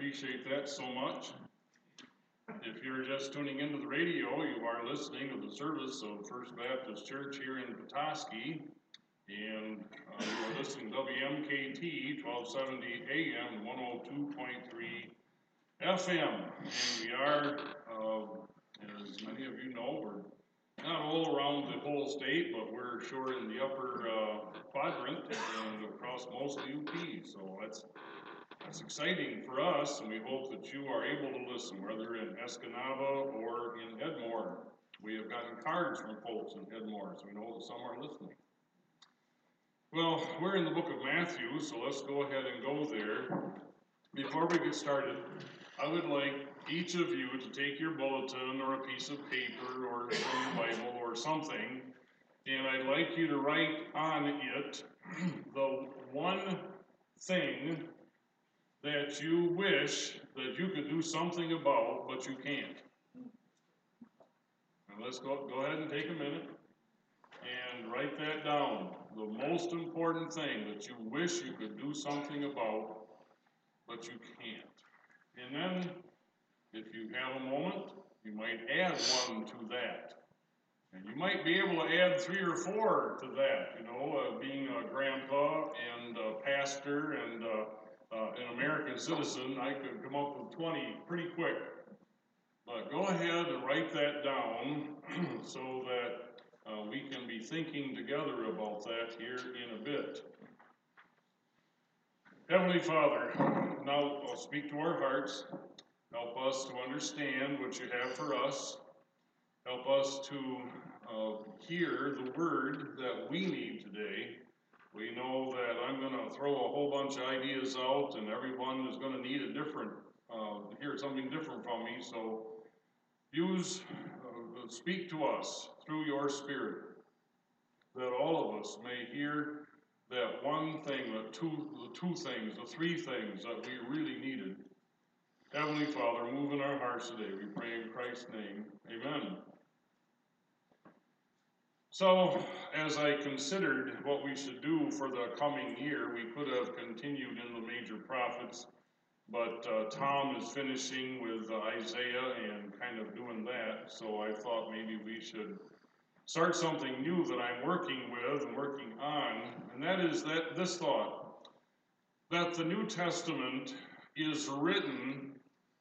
appreciate that so much. If you're just tuning into the radio, you are listening to the service of First Baptist Church here in Petoskey, and you are listening to WMKT 1270 AM 102.3 FM. And we are, as many of you know, we're not all around the whole state, but we're sure in the upper quadrant and across most of UP. So that's exciting for us, and we hope that you are able to listen, whether in Escanaba or in Edmore. We have gotten cards from folks in Edmore, so we know that some are listening. Well, we're in the book of Matthew, so let's go ahead and go there. Before we get started, I would like each of you to take your bulletin or a piece of paper or some Bible or something, and I'd like you to write on it the one thing that you wish that you could do something about, but you can't. And let's go ahead and take a minute and write that down. The most important thing that you wish you could do something about, but you can't. And then, if you have a moment, you might add one to that. And you might be able to add 3 or 4 to that, being a grandpa and a pastor and an American citizen, I could come up with 20 pretty quick. But go ahead and write that down so that we can be thinking together about that here in a bit. Heavenly Father, now I'll speak to our hearts. Help us to understand what you have for us. Help us to hear the word that we need today. We know that I'm going to throw a whole bunch of ideas out, and everyone is going to need a different, hear something different from me. So speak to us through your Spirit, that all of us may hear that one thing, the two things, the 3 things that we really needed. Heavenly Father, move in our hearts today. We pray in Christ's name. Amen. So, as I considered what we should do for the coming year, we could have continued in the major prophets, but Tom is finishing with Isaiah and kind of doing that, so I thought maybe we should start something new that I'm working with and working on, and that is this thought, that the New Testament is written.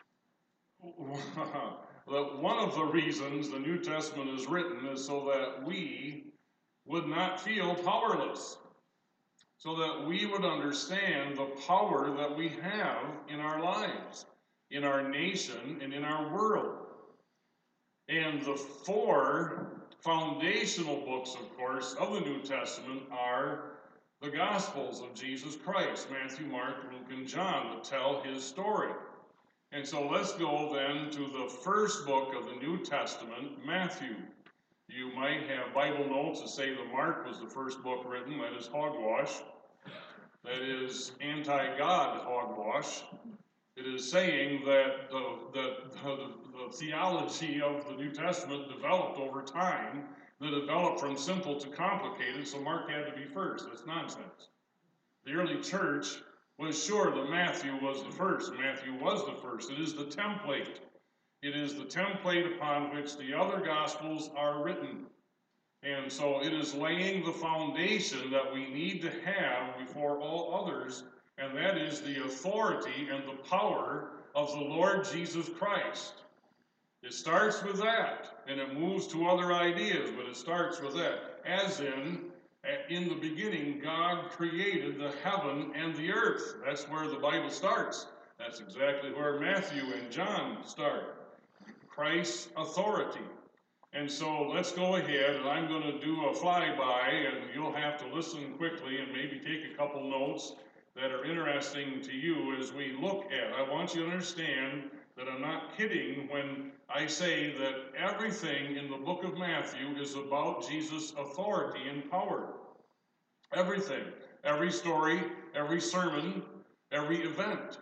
That one of the reasons the New Testament is written is so that we would not feel powerless, so that we would understand the power that we have in our lives, in our nation, and in our world. And the 4 foundational books, of course, of the New Testament are the Gospels of Jesus Christ, Matthew, Mark, Luke, and John, that tell his story. And so let's go then to the first book of the New Testament, Matthew. You might have Bible notes that say that Mark was the first book written. That is hogwash. That is anti-God hogwash. It is saying that the theology of the New Testament developed over time, that developed from simple to complicated, so Mark had to be first. That's nonsense. The early church was sure that Matthew was the first. Matthew was the first. It is the template. It is the template upon which the other Gospels are written. And so it is laying the foundation that we need to have before all others, and that is the authority and the power of the Lord Jesus Christ. It starts with that, and it moves to other ideas, but it starts with that. As in the beginning, God created the heaven and the earth. That's where the Bible starts. That's exactly where Matthew and John start. Christ's authority. And so let's go ahead, and I'm going to do a flyby, and you'll have to listen quickly and maybe take a couple notes that are interesting to you as we look at. I want you to understand that I'm not kidding when I say that everything in the book of Matthew is about Jesus' authority and power. Everything. Every story, every sermon, every event.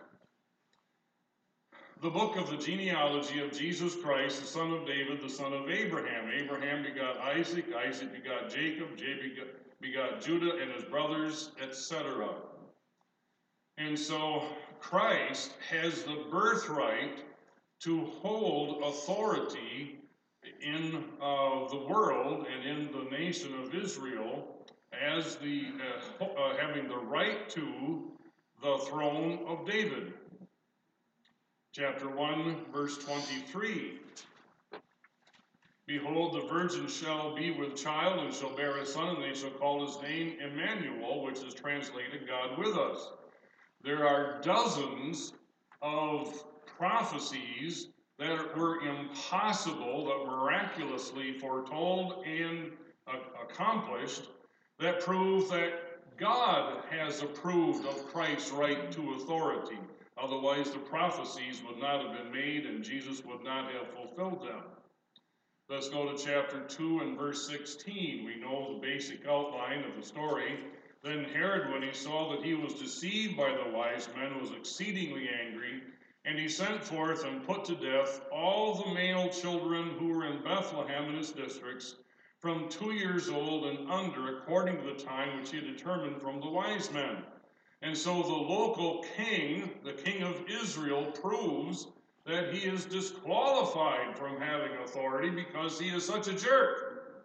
The book of the genealogy of Jesus Christ, the son of David, the son of Abraham. Abraham begot Isaac, Isaac begot Jacob, Jacob begot Judah and his brothers, etc. And so Christ has the birthright to hold authority in the world and in the nation of Israel as having the right to the throne of David. Chapter 1, verse 23. Behold, the virgin shall be with child and shall bear a son, and they shall call his name Emmanuel, which is translated God with us. There are dozens of prophecies that were impossible, that miraculously foretold and accomplished, that prove that God has approved of Christ's right to authority. Otherwise, the prophecies would not have been made and Jesus would not have fulfilled them. Let's go to chapter 2 and verse 16. We know the basic outline of the story. Then Herod, when he saw that he was deceived by the wise men, was exceedingly angry, and he sent forth and put to death all the male children who were in Bethlehem and its districts, from 2 years old and under, according to the time which he had determined from the wise men. And so the local king, the king of Israel, proves that he is disqualified from having authority because he is such a jerk.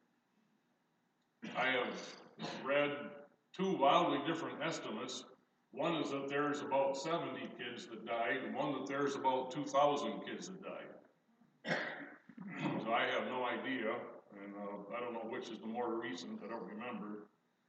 I have read two wildly different estimates. One is that there's about 70 kids that died, and one that there's about 2,000 kids that died. So I have no idea, and I don't know which is the more recent, I don't remember.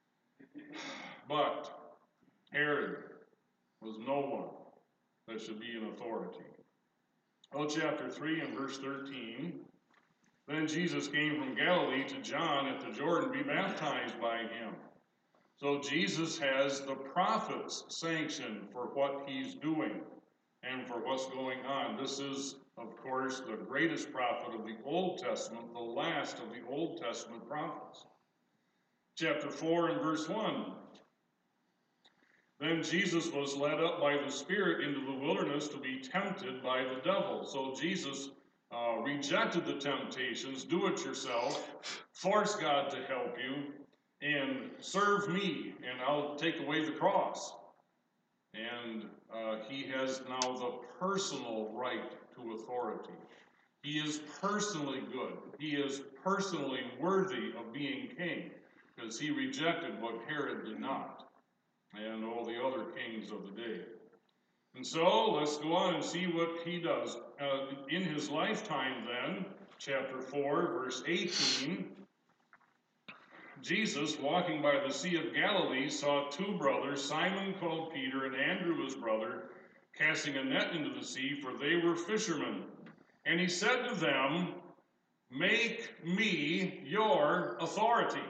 But Herod was no one that should be in authority. Oh, chapter 3 and verse 13. Then Jesus came from Galilee to John at the Jordan to be baptized by him. So Jesus has the prophet's sanction for what he's doing and for what's going on. This is, of course, the greatest prophet of the Old Testament, the last of the Old Testament prophets. Chapter 4 and verse 1. Then Jesus was led up by the Spirit into the wilderness to be tempted by the devil. So Jesus rejected the temptations, do it yourself, force God to help you, and serve me, and I'll take away the cross. And he has now the personal right to authority. He is personally good. He is personally worthy of being king, because he rejected what Herod did not, and all the other kings of the day. And so, let's go on and see what he does. In his lifetime then, chapter 4, verse 18, Jesus, walking by the Sea of Galilee, saw two brothers, Simon called Peter and Andrew his brother, casting a net into the sea, for they were fishermen. And he said to them, "Make me your authority.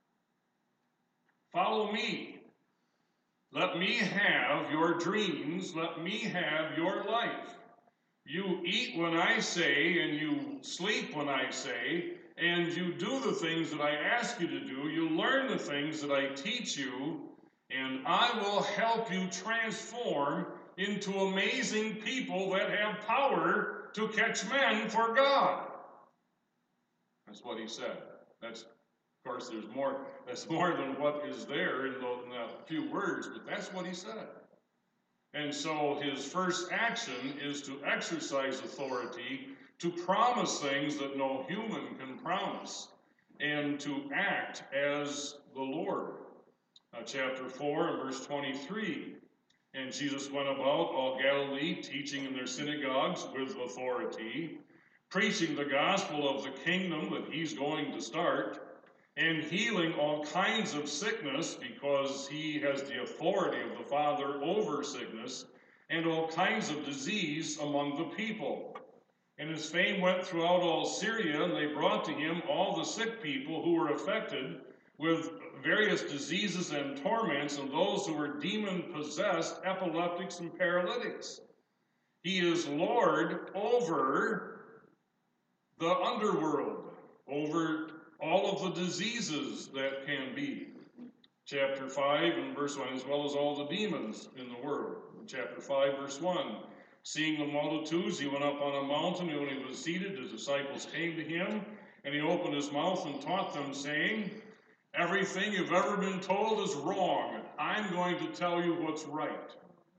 Follow me. Let me have your dreams. Let me have your life. You eat when I say, and you sleep when I say, and you do the things that I ask you to do. You learn the things that I teach you, and I will help you transform into amazing people that have power to catch men for God." That's what he said. Of course, there's more. That's more than what is there in a few words, but that's what he said. And so his first action is to exercise authority, to promise things that no human can promise, and to act as the Lord. Chapter 4 and verse 23. And Jesus went about all Galilee, teaching in their synagogues with authority, preaching the gospel of the kingdom that he's going to start, and healing all kinds of sickness, because he has the authority of the Father over sickness, and all kinds of disease among the people. And his fame went throughout all Syria, and they brought to him all the sick people who were affected with various diseases and torments, and those who were demon-possessed, epileptics and paralytics. He is Lord over the underworld, over all of the diseases that can be. Chapter 5 and verse 1, as well as all the demons in the world. Chapter 5, verse 1. Seeing the multitudes, he went up on a mountain, and when he was seated, his disciples came to him, and he opened his mouth and taught them, saying, "Everything you've ever been told is wrong. I'm going to tell you what's right."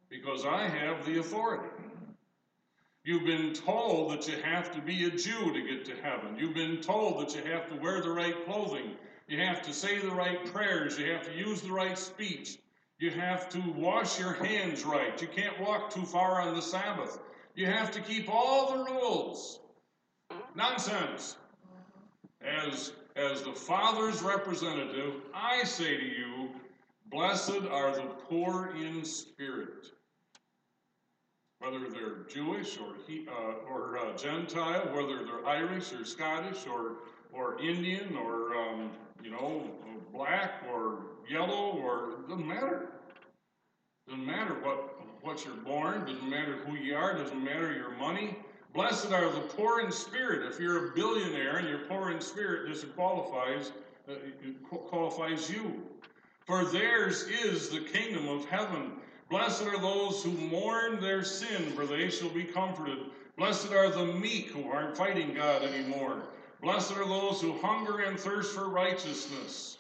because I have the authority. You've been told that you have to be a Jew to get to heaven. You've been told that you have to wear the right clothing. You have to say the right prayers. You have to use the right speech. You have to wash your hands right. You can't walk too far on the Sabbath. You have to keep all the rules. Nonsense. As the Father's representative, I say to you, blessed are the poor in spirit. Whether they're Jewish or Gentile, whether they're Irish or Scottish or Indian or black or yellow, or doesn't matter. Doesn't matter what you're born. Doesn't matter who you are. Doesn't matter your money. Blessed are the poor in spirit. If you're a billionaire and you're poor in spirit, this qualifies you. For theirs is the kingdom of heaven. Blessed are those who mourn their sin, for they shall be comforted. Blessed are the meek who aren't fighting God anymore. Blessed are those who hunger and thirst for righteousness.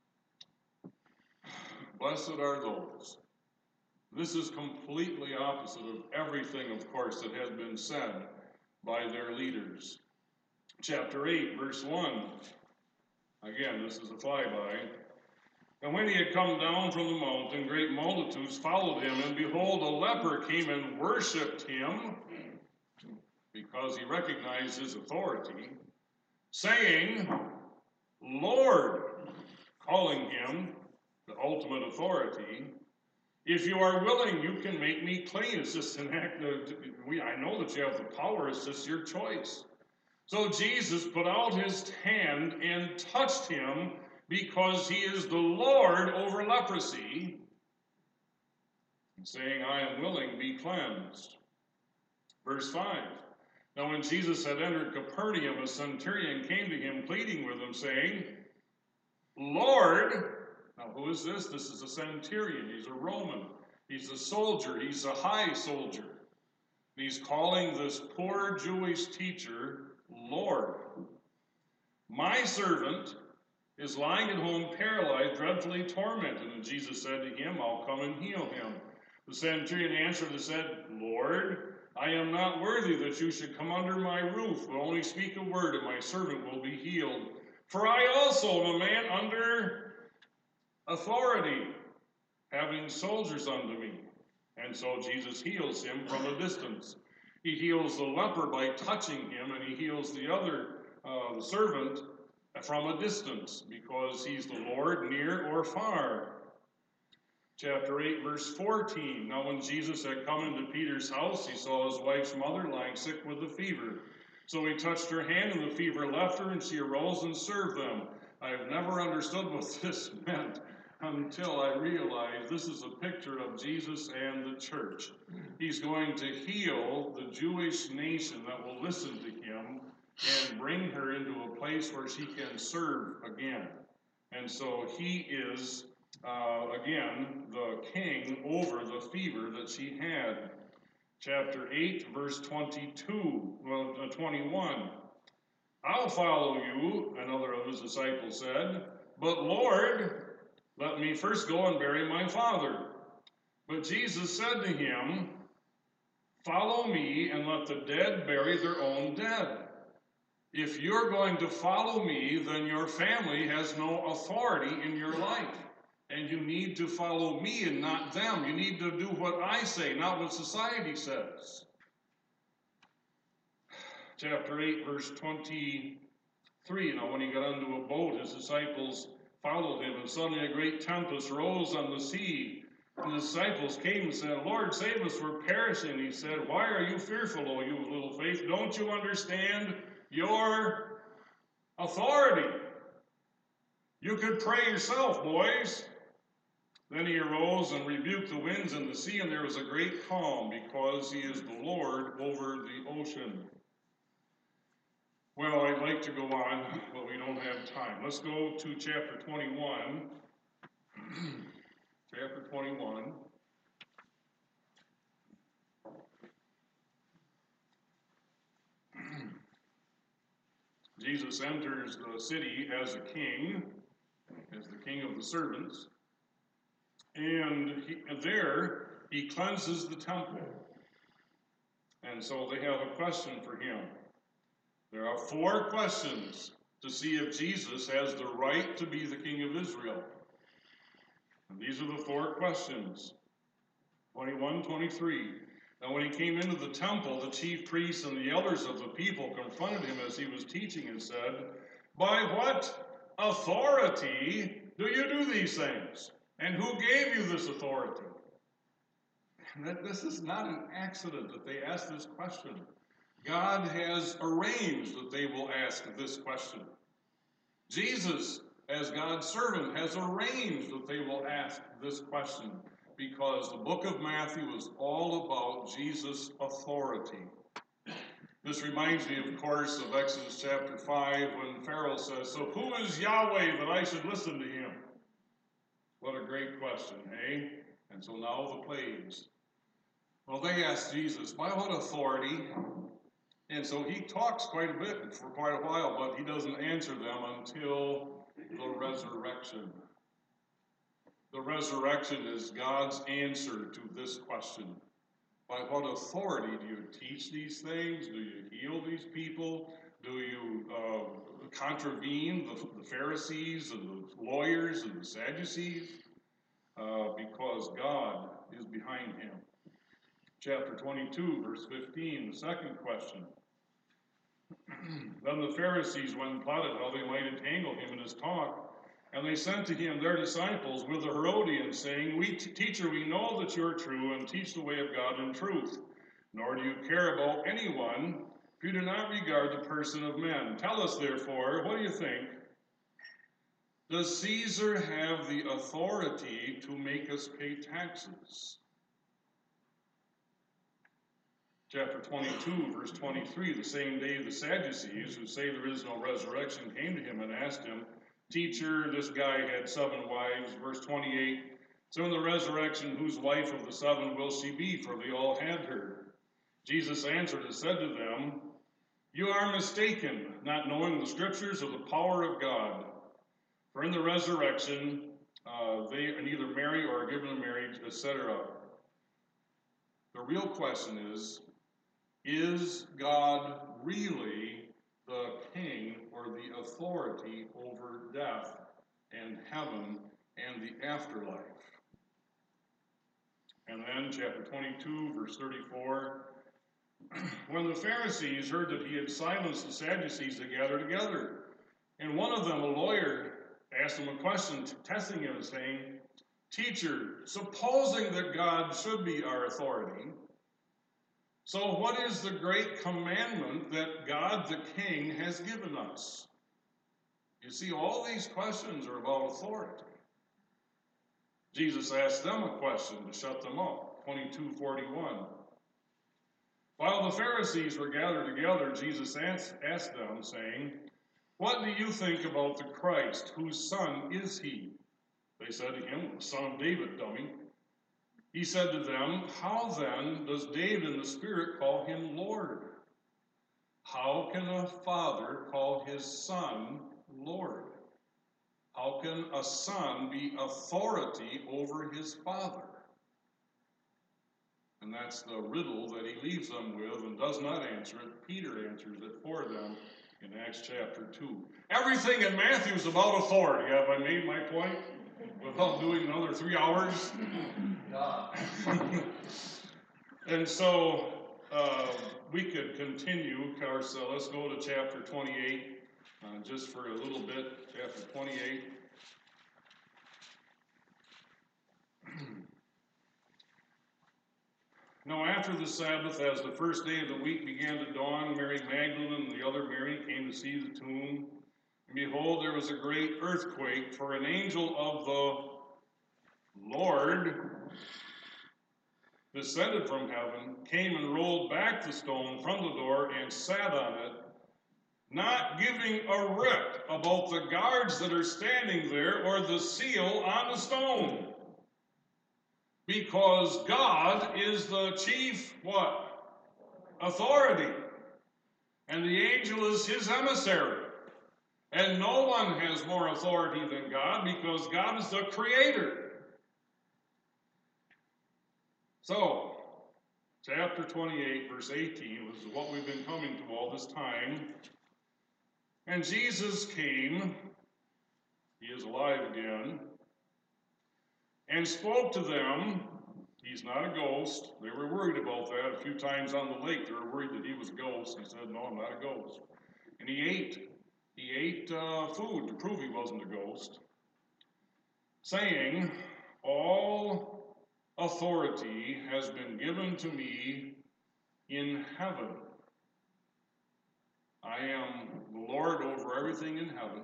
Blessed are those. This is completely opposite of everything, of course, that has been said by their leaders. Chapter 8, verse 1. Again, this is a flyby. And when he had come down from the mountain, great multitudes followed him, and behold, a leper came and worshipped him, because he recognized his authority, saying, Lord, calling him the ultimate authority, if you are willing, you can make me clean. It's just an act of, I know that you have the power, it's just your choice. So Jesus put out his hand and touched him, because he is the Lord over leprosy, saying, I am willing, be cleansed. Verse 5. Now when Jesus had entered Capernaum, a centurion came to him, pleading with him, saying, Lord, now who is this? This is a centurion. He's a Roman. He's a soldier. He's a high soldier. And he's calling this poor Jewish teacher, Lord. My servant is lying at home paralyzed, dreadfully tormented. And Jesus said to him, I'll come and heal him. The centurion answered and said, Lord, I am not worthy that you should come under my roof, but only speak a word, and my servant will be healed. For I also am a man under authority, having soldiers under me. And so Jesus heals him from a distance. He heals the leper by touching him, and he heals the servant, from a distance, because he's the Lord near or far. Chapter 8, verse 14. Now when Jesus had come into Peter's house, he saw his wife's mother lying sick with a fever. So he touched her hand, and the fever left her, and she arose and served them. I've never understood what this meant until I realized this is a picture of Jesus and the church. He's going to heal the Jewish nation that will listen to him and bring her into a place where she can serve again. And so he is, again, the king over the fever that she had. Chapter 8, verse 21. I'll follow you, another of his disciples said, but Lord, let me first go and bury my father. But Jesus said to him, follow me and let the dead bury their own dead. If you're going to follow me, then your family has no authority in your life. And you need to follow me and not them. You need to do what I say, not what society says. Chapter 8, verse 23. Now when he got onto a boat, his disciples followed him, and suddenly a great tempest rose on the sea. And the disciples came and said, Lord, save us, we're perishing. He said, why are you fearful, O you of little faith? Don't you understand your authority? You could pray yourself, boys. Then he arose and rebuked the winds and the sea, and there was a great calm, because he is the Lord over the ocean. Well, I'd like to go on, but we don't have time. Let's go to chapter 21. Chapter 21. Jesus enters the city as a king, as the king of the servants. And there, He cleanses the temple. And so they have a question for him. There are 4 questions to see if Jesus has the right to be the king of Israel. And these are the 4 questions. 21, 23. Now when he came into the temple, the chief priests and the elders of the people confronted him as he was teaching and said, "By what authority do you do these things? And who gave you this authority?" This is not an accident that they ask this question. God has arranged that they will ask this question. Jesus, as God's servant, has arranged that they will ask this question, because the book of Matthew is all about Jesus' authority. This reminds me, of course, of Exodus chapter 5, when Pharaoh says, "So who is Yahweh that I should listen to him?" What a great question, eh? And so now the plagues. Well, they asked Jesus, "By what authority?" And so he talks quite a bit for quite a while, but he doesn't answer them until the resurrection. The resurrection is God's answer to this question. By what authority do you teach these things? Do you heal these people? Do you contravene the Pharisees and the lawyers and the Sadducees? Because God is behind him. Chapter 22, verse 15, the second question. Then the Pharisees went and plotted how they might entangle him in his talk. And they sent to him their disciples with the Herodians, saying, "Teacher, we know that you are true and teach the way of God in truth. Nor do you care about anyone if you do not regard the person of men. Tell us, therefore, what do you think? Does Caesar have the authority to make us pay taxes?" Chapter 22, verse 23, the same day the Sadducees, who say there is no resurrection, came to him and asked him, "Teacher, this guy had 7 wives." Verse 28, "So in the resurrection, whose wife of the 7 will she be? For they all had her." Jesus answered and said to them, "You are mistaken, not knowing the scriptures or the power of God. For in the resurrection, they are neither marry or are given in marriage, etc." The real question is God really the king or the authority over death and heaven and the afterlife? And then chapter 22, verse 34, when the Pharisees heard that he had silenced the Sadducees, they gathered together. And one of them, a lawyer, asked him a question, testing him and saying, "Teacher, supposing that God should be our authority, so what is the great commandment that God the King has given us?" You see, all these questions are about authority. Jesus asked them a question to shut them up. 22:41. While the Pharisees were gathered together, Jesus asked them, saying, "What do you think about the Christ? Whose son is he?" They said to him, "Son of David, dummy." He said to them, "How then does David in the Spirit call him Lord? How can a father call his son Lord? How can a son be authority over his father?" And that's the riddle that he leaves them with and does not answer it. Peter answers it for them in Acts chapter 2. Everything in Matthew is about authority. Have I made my point without doing another 3 hours? And so we could continue, so let's go to chapter 28, just for a little bit, chapter 28. Now after the Sabbath, as the first day of the week began to dawn, Mary Magdalene and the other Mary came to see the tomb. And behold, there was a great earthquake, for an angel of the Lord descended from heaven, came and rolled back the stone from the door and sat on it, not giving a rip about the guards that are standing there or the seal on the stone. Because God is the chief, what? Authority. And the angel is his emissary. And no one has more authority than God, because God is the creator. So, chapter 28, verse 18, was what we've been coming to all this time. And Jesus came, he is alive again, and spoke to them. He's not a ghost. They were worried about that. A few times on the lake, they were worried that he was a ghost. He said, no, I'm not a ghost. And he ate. He ate food to prove he wasn't a ghost, saying, all authority has been given to me in heaven. I am the Lord over everything in heaven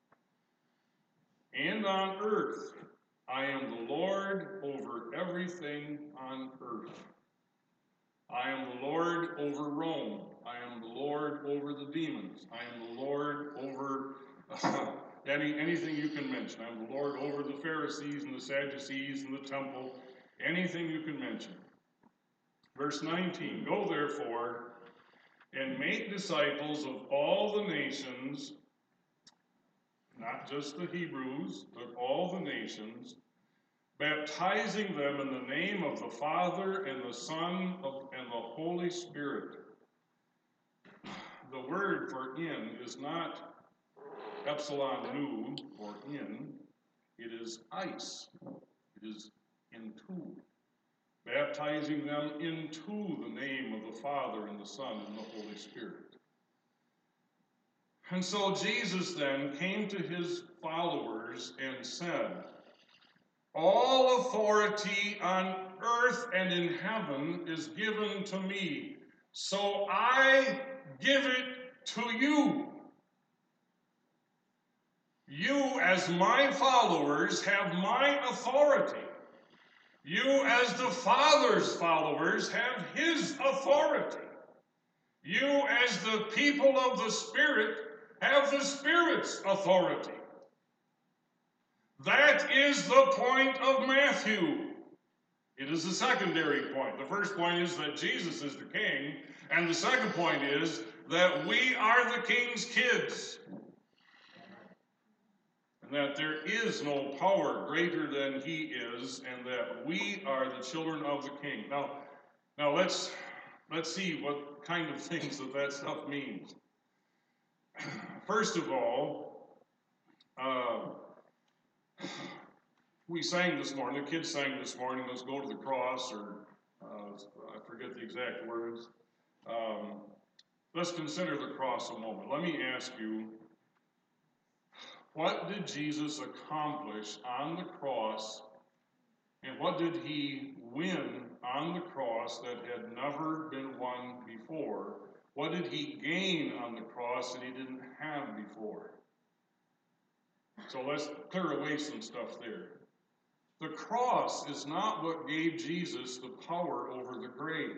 and on earth. I am the Lord over everything on earth. I am the Lord over Rome. I am the Lord over the demons. I am the Lord over anything you can mention. I am the Lord over the Pharisees and the Sadducees and the temple. Anything you can mention. Verse 19, go therefore and make disciples of all the nations, not just the Hebrews, but all the nations, baptizing them in the name of the Father and the Son and the Holy Spirit. The word for in is not epsilon nu, or in. It is eis. It is into. Baptizing them into the name of the Father and the Son and the Holy Spirit. And so Jesus then came to his followers and said, all authority on earth and in heaven is given to me, so I give it to you. You, as my followers, have my authority. You, as the Father's followers, have his authority. You, as the people of the Spirit, have the Spirit's authority. That is the point of Matthew. It is a secondary point. The first point is that Jesus is the king, and the second point is that we are the king's kids. And that there is no power greater than he is, and that we are the children of the king. Now let's see what kind of things that stuff means. First of all, we sang this morning, the kids sang this morning, let's go to the cross, or I forget the exact words. Let's consider the cross a moment. Let me ask you, what did Jesus accomplish on the cross, and what did he win on the cross that had never been won before? What did he gain on the cross that he didn't have before? So let's clear away some stuff there. The cross is not what gave Jesus the power over the grave.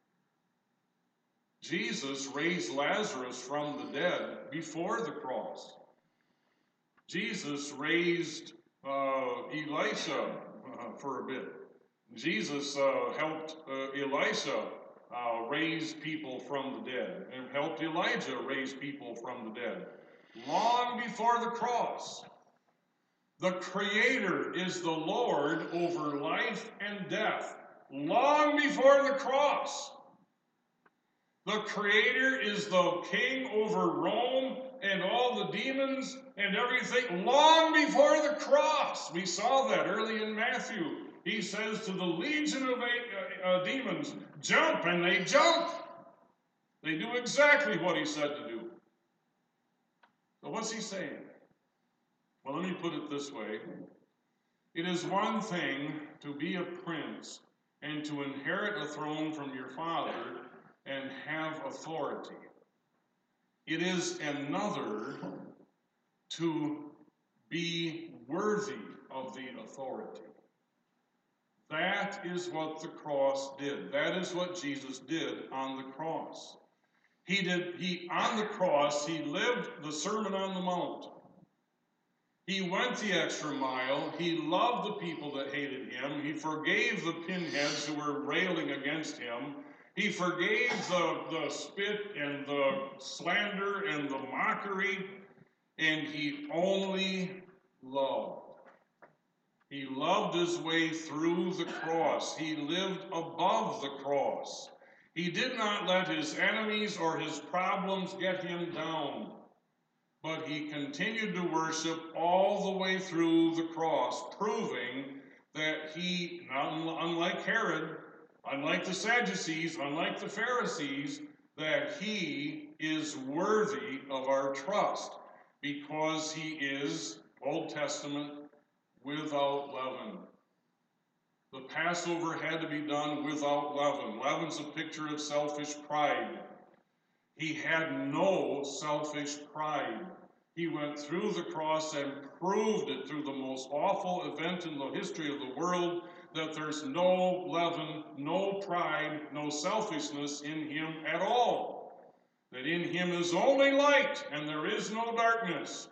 Jesus raised Lazarus from the dead before the cross. Jesus raised Elisha for a bit. Jesus helped Elisha raise people from the dead, and helped Elijah raise people from the dead. Long before the cross. The Creator is the Lord over life and death. Long before the cross. The Creator is the king over Rome and all the demons and everything. Long before the cross. We saw that early in Matthew. He says to the legion of demons, jump, and they jump. They do exactly what he said to do. So what's he saying? Well, let me put it this way. It is one thing to be a prince and to inherit a throne from your father and have authority. It is another to be worthy of the authority. That is what the cross did. That is what Jesus did on the cross. On the cross, he lived the Sermon on the Mount. He went the extra mile. He loved the people that hated him. He forgave the pinheads who were railing against him. He forgave the spit and the slander and the mockery. And he only loved. He loved his way through the cross. He lived above the cross. He did not let his enemies or his problems get him down, but he continued to worship all the way through the cross, proving that he, unlike Herod, unlike the Sadducees, unlike the Pharisees, that he is worthy of our trust because he is, Old Testament, without leaven. The Passover had to be done without leaven. Leaven's a picture of selfish pride. He had no selfish pride. He went through the cross and proved it through the most awful event in the history of the world that there's no leaven, no pride, no selfishness in him at all. That in him is only light and there is no darkness.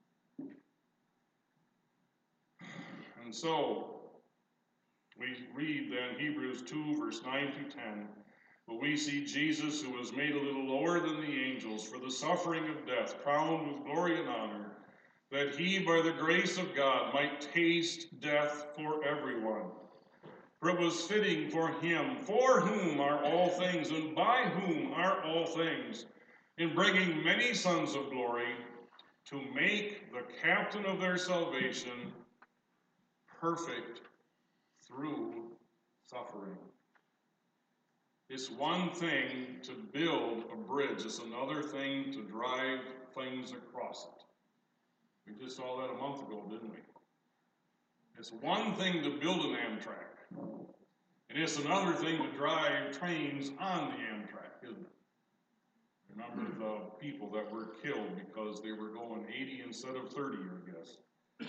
And so, we read then Hebrews 2, verse 9 to 10. But we see Jesus, who was made a little lower than the angels for the suffering of death, crowned with glory and honor, that he, by the grace of God, might taste death for everyone. For it was fitting for him, for whom are all things, and by whom are all things, in bringing many sons of glory, to make the captain of their salvation perfect through suffering. It's one thing to build a bridge. It's another thing to drive things across it. We just saw that a month ago, didn't we? It's one thing to build an Amtrak. And it's another thing to drive trains on the Amtrak, isn't it? Remember the people that were killed because they were going 80 instead of 30, I guess.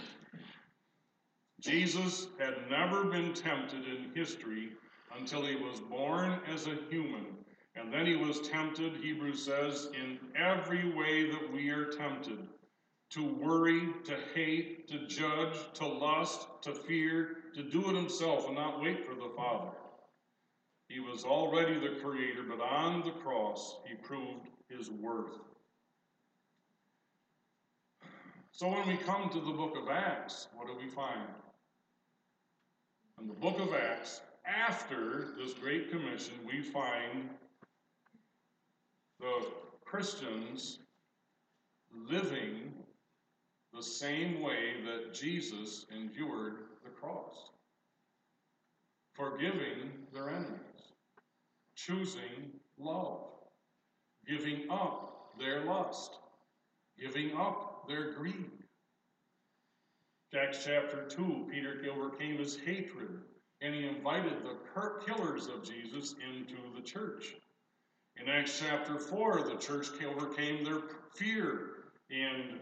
Jesus had never been tempted in history until he was born as a human. And then he was tempted, Hebrews says, in every way that we are tempted. To worry, to hate, to judge, to lust, to fear, to do it himself and not wait for the Father. He was already the Creator, but on the cross he proved his worth. So when we come to the book of Acts, what do we find? In the book of Acts, after this Great Commission, we find the Christians living the same way that Jesus endured the cross. Forgiving their enemies, choosing love, giving up their lust, giving up their greed. Acts chapter 2, Peter overcame his hatred, and he invited the killers of Jesus into the church. In Acts chapter 4, the church overcame their fear and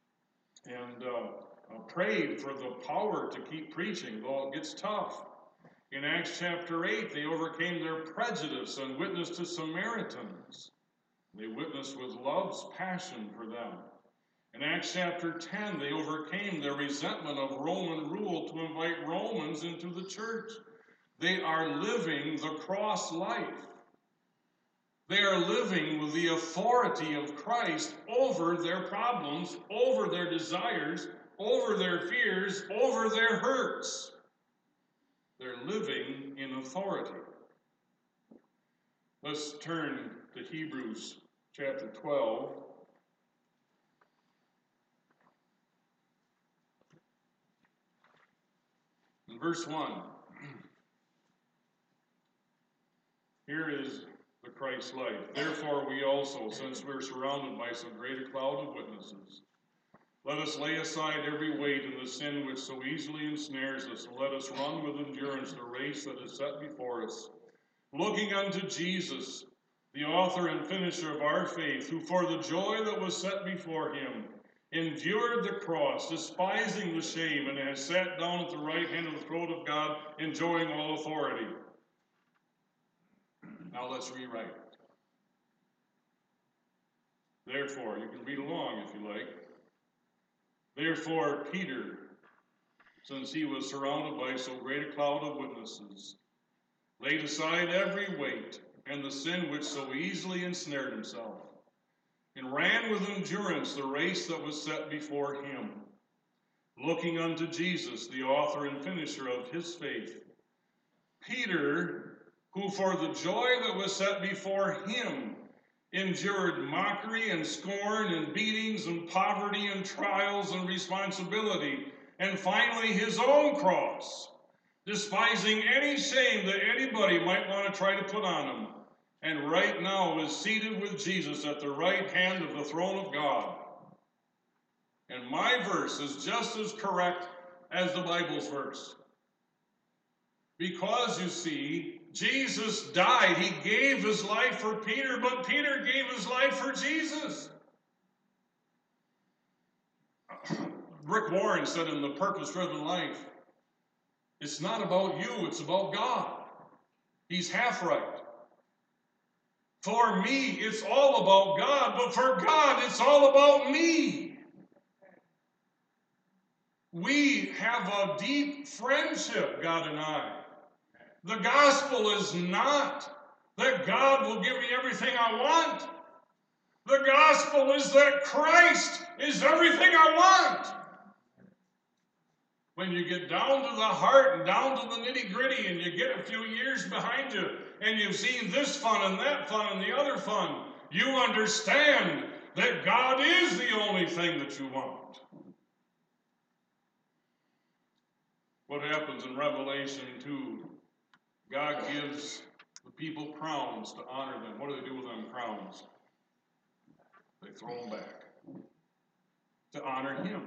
prayed for the power to keep preaching, though it gets tough. In Acts chapter 8, they overcame their prejudice and witnessed to Samaritans. They witnessed with love's passion for them. In Acts chapter 10, they overcame their resentment of Roman rule to invite Romans into the church. They are living the cross life. They are living with the authority of Christ over their problems, over their desires, over their fears, over their hurts. They're living in authority. Let's turn to Hebrews chapter 12. In verse 1, here is the Christ life. Therefore we also, since we're surrounded by so great a cloud of witnesses, let us lay aside every weight and the sin which so easily ensnares us, and let us run with endurance the race that is set before us, looking unto Jesus, the author and finisher of our faith, who for the joy that was set before him endured the cross, despising the shame, and has sat down at the right hand of the throne of God, enjoying all authority. Now let's rewrite it. Therefore, you can read along if you like. Therefore, Peter, since he was surrounded by so great a cloud of witnesses, laid aside every weight and the sin which so easily ensnared himself, and ran with endurance the race that was set before him, looking unto Jesus, the author and finisher of his faith. Peter, who for the joy that was set before him endured mockery and scorn and beatings and poverty and trials and responsibility, and finally his own cross, despising any shame that anybody might want to try to put on him, and right now is seated with Jesus at the right hand of the throne of God. And my verse is just as correct as the Bible's verse. Because, you see, Jesus died. He gave his life for Peter, but Peter gave his life for Jesus. Rick Warren said in The Purpose-Driven Life, it's not about you, it's about God. He's half right. For me, it's all about God, but for God, it's all about me. We have a deep friendship, God and I. The gospel is not that God will give me everything I want. The gospel is that Christ is everything I want. When you get down to the heart and down to the nitty-gritty and you get a few years behind you and you've seen this fun and that fun and the other fun, you understand that God is the only thing that you want. What happens in Revelation 2? God gives the people crowns to honor them. What do they do with them crowns? They throw them back to honor him.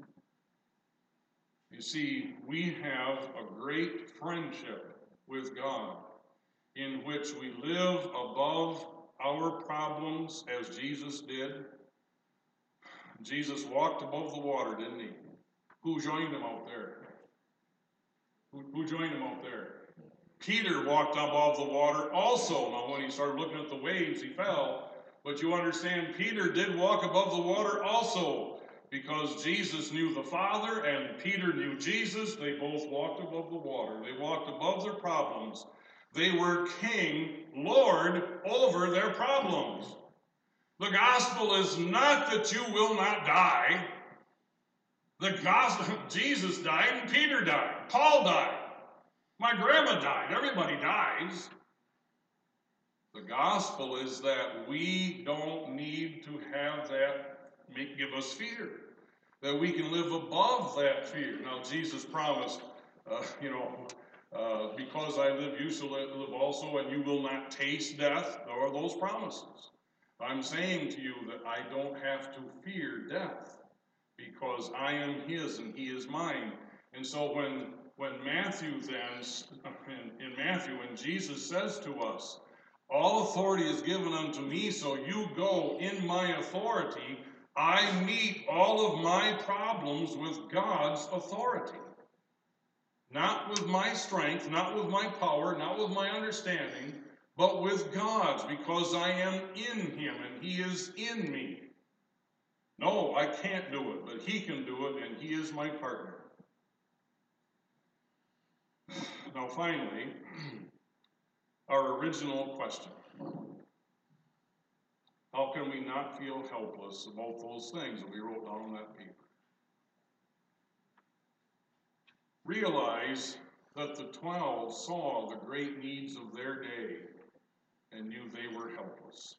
You see, we have a great friendship with God in which we live above our problems as Jesus did. Jesus walked above the water, didn't he? Who joined him out there? Who joined him out there? Peter walked above the water also. Now, when he started looking at the waves, he fell. But you understand, Peter did walk above the water also, because Jesus knew the Father and Peter knew Jesus. They both walked above the water. They walked above their problems. They were king, Lord, over their problems. The gospel is not that you will not die. The gospel, Jesus died and Peter died. Paul died. My grandma died. Everybody dies. The gospel is that we don't need to have that give us fear. That we can live above that fear. Now, Jesus promised, because I live, you shall live also, and you will not taste death. There are those promises. I'm saying to you that I don't have to fear death, because I am his and he is mine. And so when Matthew then, in Matthew, when Jesus says to us, all authority is given unto me, so you go in my authority, I meet all of my problems with God's authority. Not with my strength, not with my power, not with my understanding, but with God's, because I am in him and he is in me. No, I can't do it, but he can do it, and he is my partner. Now, finally, our original question. How can we not feel helpless about those things that we wrote down on that paper? Realize that the 12 saw the great needs of their day and knew they were helpless.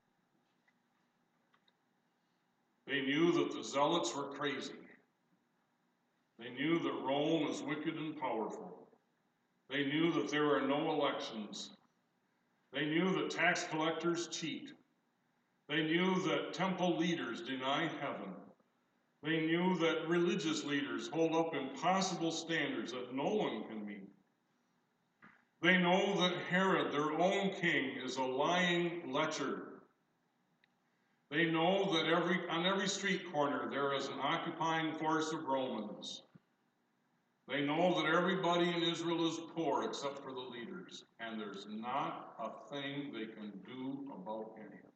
They knew that the zealots were crazy. They knew that Rome is wicked and powerful. They knew that there are no elections. They knew that tax collectors cheat. They knew that temple leaders deny heaven. They knew that religious leaders hold up impossible standards that no one can meet. They know that Herod, their own king, is a lying lecher. They know that on every street corner there is an occupying force of Romans. They know that everybody in Israel is poor except for the leaders, and there's not a thing they can do about any of it.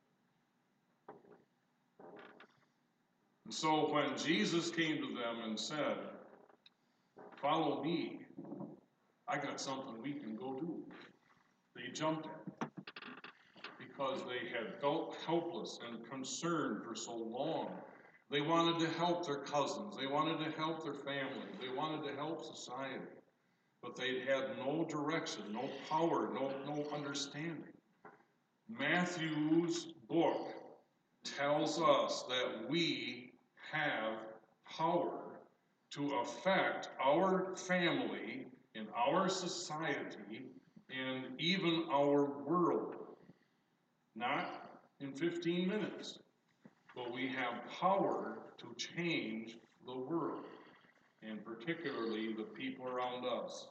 And so when Jesus came to them and said, follow me, I got something we can go do, they jumped at it because they had felt helpless and concerned for so long. They wanted to help their cousins. They wanted to help their family. They wanted to help society. But they had no direction, no power, no understanding. Matthew's book tells us that we have power to affect our family and our society and even our world. Not in 15 minutes, but we have power to change the world, and particularly the people around us.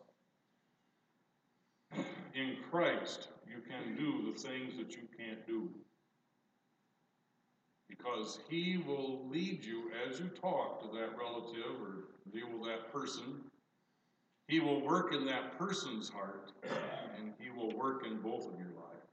In Christ, you can do the things that you can't do, because He will lead you as you talk to that relative or deal with that person. He will work in that person's heart, and He will work in both of your lives.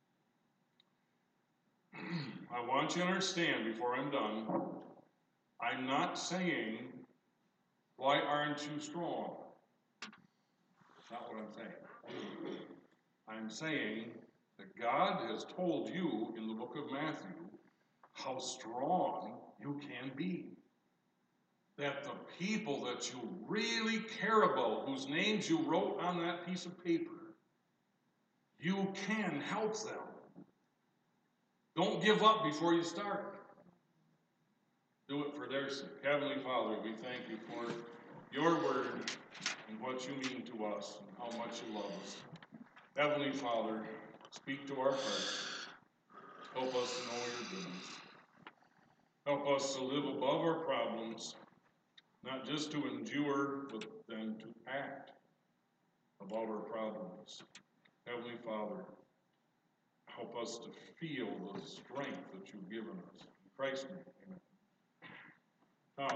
I want you to understand before I'm done, I'm not saying, why aren't you strong? That's not what I'm saying. I'm saying that God has told you in the book of Matthew how strong you can be. That the people that you really care about, whose names you wrote on that piece of paper, you can help them. Don't give up before you start. Do it for their sake. Heavenly Father, we thank you for your word and what you mean to us and how much you love us. Heavenly Father, speak to our hearts. Help us to know your goodness. Help us to live above our problems, not just to endure, but then to act about our problems. Heavenly Father, help us to feel the strength that you've given us. In Christ's name, amen.